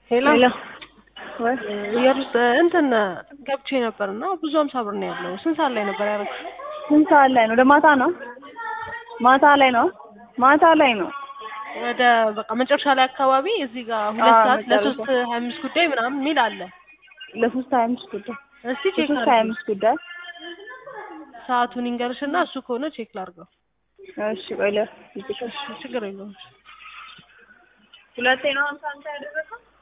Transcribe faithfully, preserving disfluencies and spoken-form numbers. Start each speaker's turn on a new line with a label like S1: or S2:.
S1: ሄሎ
S2: ሄሎ ወይ
S1: የርስ እንትን ገብቼ ነበርና ብዙ ሃምሳ ብር ነው ያለው። ስንት ሰዓት ላይ ነበር ያደረግሽ?
S2: ስንት ሰዓት ላይ ነው? ወደ ማታ ነው ማታ ላይ ነው ማታ ላይ ነው
S1: ወደ በቃ መጨረሻ ላይ አካባቢ እዚህ ጋር ሁለት ሰዓት ለሶስት ሀያ አምስት ጉዳይ ምናምን የሚል አለ።
S2: ለሶስት ሀያ አምስት ጉዳይ
S1: እስቲ ቼክ
S2: ለሶስት ሀያ አምስት ጉዳይ
S1: ሰዓቱን ይንገርሽና እሱ ከሆነ ቼክ ላድርገው።
S2: እሺ ቆይ ለ
S1: እሺ ችግር የለውም።
S2: ሁለቴ ነው ሃምሳ ሃምሳ ያደረገው